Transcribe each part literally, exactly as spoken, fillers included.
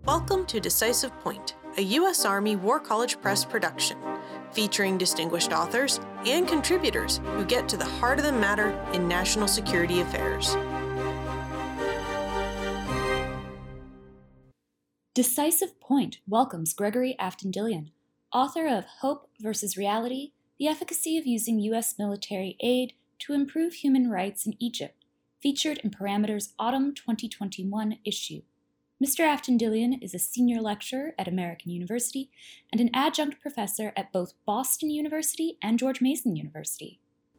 Welcome to Decisive Point, a U S Army War College Press production, featuring distinguished authors and contributors who get to the heart of the matter in national security affairs. Decisive Point welcomes Gregory Aftendilian, author of Hope versus Reality, The Efficacy of Using U S Military Aid to Improve Human Rights in Egypt, featured in Parameter's Autumn twenty twenty-one issue. Mister Aftendilian is a senior lecturer at American University and an adjunct professor at both Boston University and George Mason University.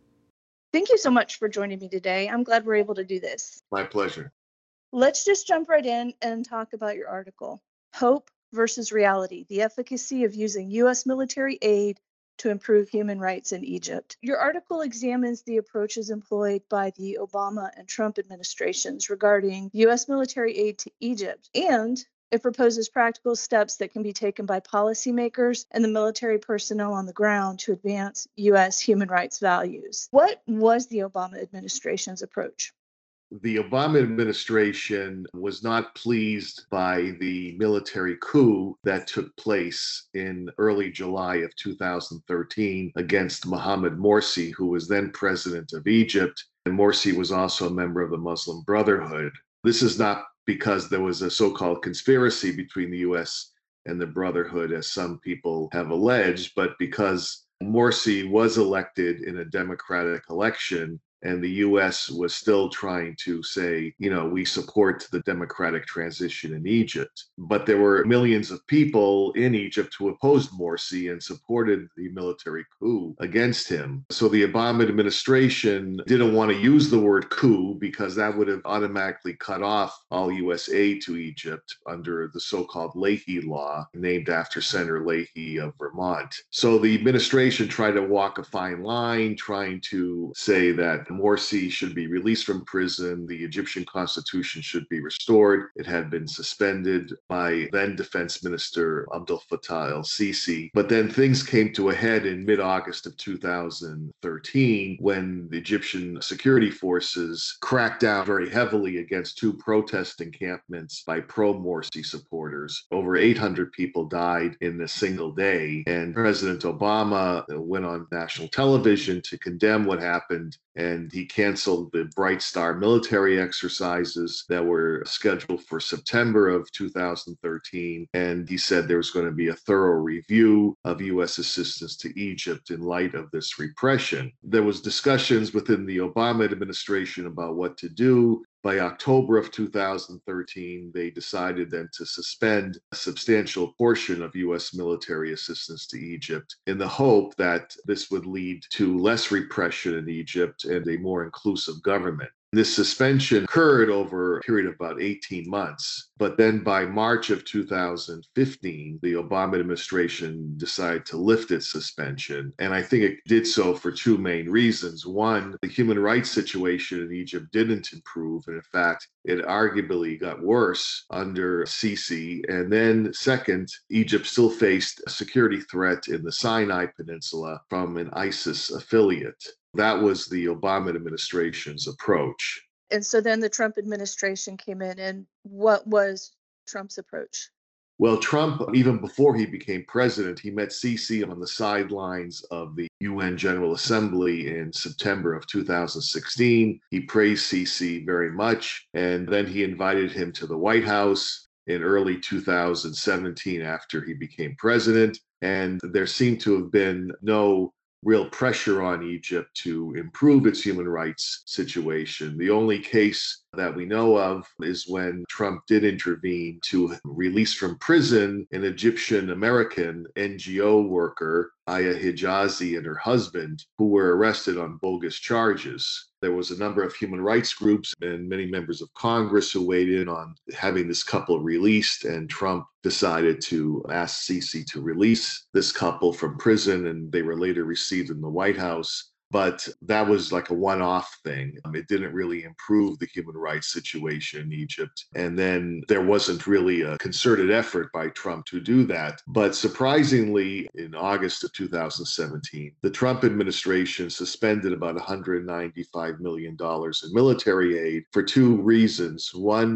Thank you so much for joining me today. I'm glad we're able to do this. My pleasure. Let's just jump right in and talk about your article, Hope versus Reality, the Efficacy of Using U S Military Aid to Improve Human Rights in Egypt. Your article examines the approaches employed by the Obama and Trump administrations regarding U S military aid to Egypt, and it proposes practical steps that can be taken by policymakers and the military personnel on the ground to advance U S human rights values. What was the Obama administration's approach? The Obama administration was not pleased by the military coup that took place in early July of two thousand thirteen against Mohamed Morsi, who was then president of Egypt. And Morsi was also a member of the Muslim Brotherhood. This is not because there was a so-called conspiracy between the U S and the Brotherhood, as some people have alleged, but because Morsi was elected in a democratic election, and the U S was still trying to say, you know, we support the democratic transition in Egypt. But there were millions of people in Egypt who opposed Morsi and supported the military coup against him. So the Obama administration didn't want to use the word coup because that would have automatically cut off all U S aid to Egypt under the so-called Leahy law, named after Senator Leahy of Vermont. So the administration tried to walk a fine line, trying to say that Morsi should be released from prison. The Egyptian constitution should be restored. It had been suspended by then Defense Minister Abdel Fattah el-Sisi. But then things came to a head in mid-August of two thousand thirteen when the Egyptian security forces cracked down very heavily against two protest encampments by pro-Morsi supporters. Over eight hundred people died in a single day. And President Obama went on national television to condemn what happened, and he canceled the Bright Star military exercises that were scheduled for September of two thousand thirteen. And he said there was going to be a thorough review of U S assistance to Egypt in light of this repression. There was discussions within the Obama administration about what to do. By October of two thousand thirteen, they decided then to suspend a substantial portion of U S military assistance to Egypt in the hope that this would lead to less repression in Egypt and a more inclusive government. This suspension occurred over a period of about eighteen months. But then by March of two thousand fifteen, the Obama administration decided to lift its suspension. And I think it did so for two main reasons. One, the human rights situation in Egypt didn't improve. And in fact, it arguably got worse under Sisi. And then second, Egypt still faced a security threat in the Sinai Peninsula from an ISIS affiliate. That was the Obama administration's approach. And so then the Trump administration came in, and what was Trump's approach? Well, Trump, even before he became president, he met Sisi on the sidelines of the U N General Assembly in September of two thousand sixteen. He praised Sisi very much, and then he invited him to the White House in early two thousand seventeen after he became president. And there seemed to have been no real pressure on Egypt to improve its human rights situation. The only case that we know of is when Trump did intervene to release from prison an Egyptian American N G O worker, Aya Hijazi, and her husband, who were arrested on bogus charges. There was a number of human rights groups and many members of Congress who weighed in on having this couple released, and Trump decided to ask Sisi to release this couple from prison, and they were later received in the White House. But that was like a one-off thing. Um, it didn't really improve the human rights situation in Egypt. And then there wasn't really a concerted effort by Trump to do that. But surprisingly, in August of two thousand seventeen, the Trump administration suspended about one hundred ninety-five million dollars in military aid for two reasons. One,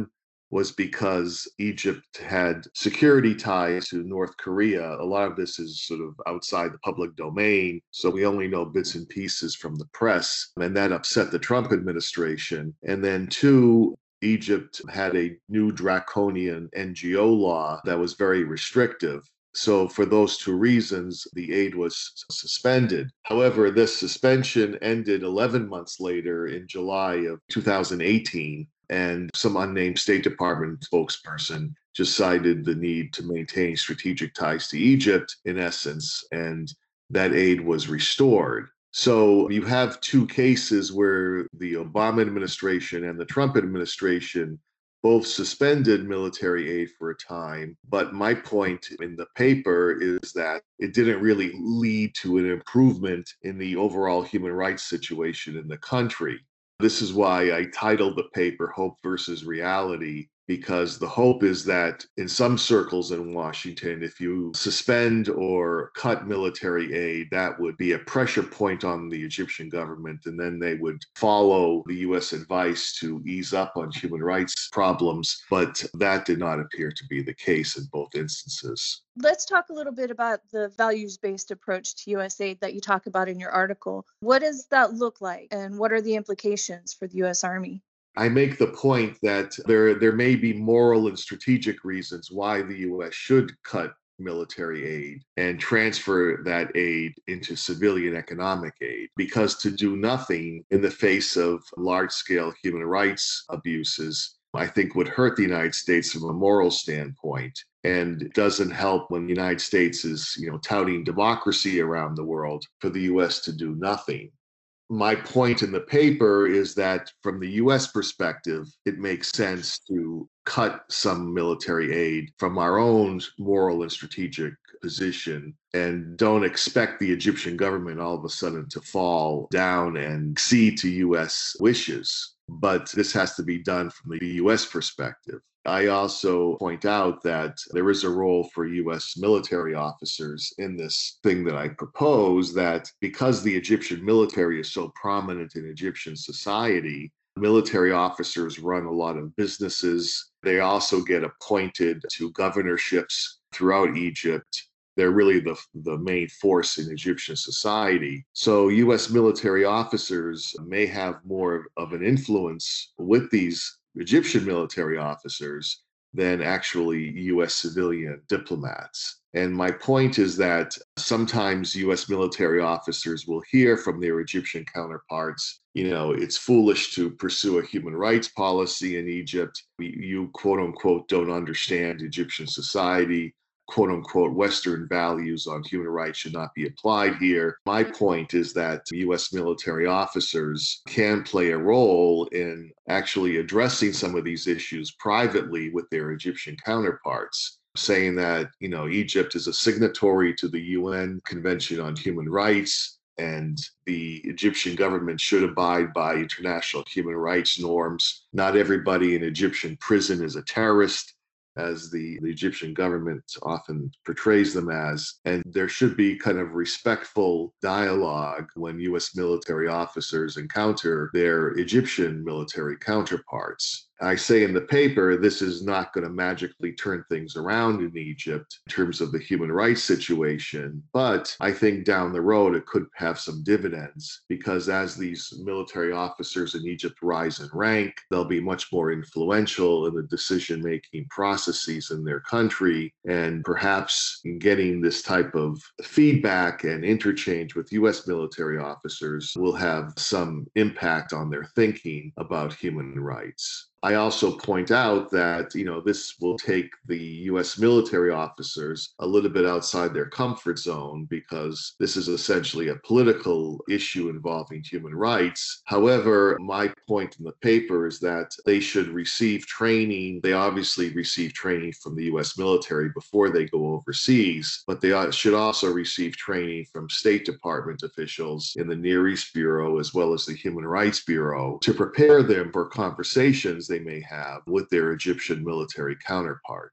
was because Egypt had security ties to North Korea. A lot of this is sort of outside the public domain, so we only know bits and pieces from the press, and that upset the Trump administration. And then two, Egypt had a new draconian N G O law that was very restrictive. So, for those two reasons, the aid was suspended. However, this suspension ended eleven months later in July of two thousand eighteen, and some unnamed State Department spokesperson just cited the need to maintain strategic ties to Egypt, in essence, and that aid was restored. So you have two cases where the Obama administration and the Trump administration both suspended military aid for a time. But my point in the paper is that it didn't really lead to an improvement in the overall human rights situation in the country. This is why I titled the paper Hope versus Reality, because the hope is that in some circles in Washington, if you suspend or cut military aid, that would be a pressure point on the Egyptian government, and then they would follow the U S advice to ease up on human rights problems. But that did not appear to be the case in both instances. Let's talk a little bit about the values-based approach to U S aid that you talk about in your article. What does that look like, and what are the implications for the U S Army? I make the point that there, there may be moral and strategic reasons why the U S should cut military aid and transfer that aid into civilian economic aid, because to do nothing in the face of large-scale human rights abuses, I think, would hurt the United States from a moral standpoint. And it doesn't help when the United States is, you know, touting democracy around the world for the U S to do nothing. My point in the paper is that from the U S perspective, it makes sense to cut some military aid from our own moral and strategic position, and don't expect the Egyptian government all of a sudden to fall down and accede to U S wishes. But this has to be done from the U S perspective. I also point out that there is a role for U S military officers in this thing that I propose, that because the Egyptian military is so prominent in Egyptian society, military officers run a lot of businesses. They also get appointed to governorships throughout Egypt. They're really the, the main force in Egyptian society. So U S military officers may have more of an influence with these Egyptian military officers than actually U S civilian diplomats. And my point is that sometimes U S military officers will hear from their Egyptian counterparts, you know, it's foolish to pursue a human rights policy in Egypt. You, quote unquote, don't understand Egyptian society. Quote unquote, Western values on human rights should not be applied here. My point is that U S military officers can play a role in actually addressing some of these issues privately with their Egyptian counterparts, saying that, you know, Egypt is a signatory to the U N Convention on Human Rights, and the Egyptian government should abide by international human rights norms. Not everybody in Egyptian prison is a terrorist, as the, the Egyptian government often portrays them as. And there should be kind of respectful dialogue when U S military officers encounter their Egyptian military counterparts. I say in the paper, this is not going to magically turn things around in Egypt in terms of the human rights situation, but I think down the road it could have some dividends, because as these military officers in Egypt rise in rank, they'll be much more influential in the decision-making processes in their country, and perhaps in getting this type of feedback and interchange with U S military officers will have some impact on their thinking about human rights. I also point out that, you know, this will take the U S military officers a little bit outside their comfort zone, because this is essentially a political issue involving human rights. However, my point in the paper is that they should receive training. They obviously receive training from the U S military before they go overseas, but they should also receive training from State Department officials in the Near East Bureau as well as the Human Rights Bureau to prepare them for conversations they may have with their Egyptian military counterparts.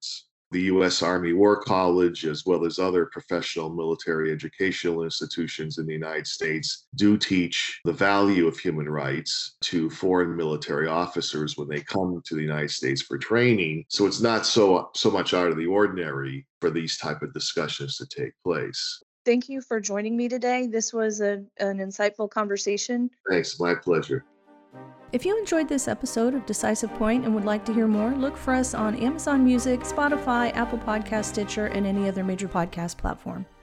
The U S Army War College, as well as other professional military educational institutions in the United States, do teach the value of human rights to foreign military officers when they come to the United States for training. So it's not so so much out of the ordinary for these type of discussions to take place. Thank you for joining me today. This was a, an insightful conversation. Thanks, my pleasure. If you enjoyed this episode of Decisive Point and would like to hear more, look for us on Amazon Music, Spotify, Apple Podcast, Stitcher, and any other major podcast platform.